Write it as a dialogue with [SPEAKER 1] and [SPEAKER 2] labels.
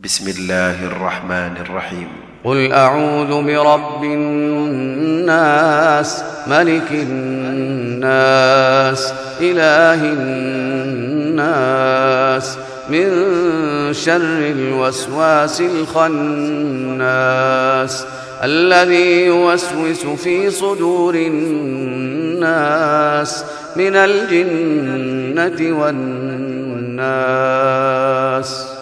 [SPEAKER 1] بسم الله الرحمن الرحيم.
[SPEAKER 2] قل أعوذ برب الناس ملك الناس إله الناس من شر الوسواس الخناس الذي يوسوس في صدور الناس من الجنة والناس.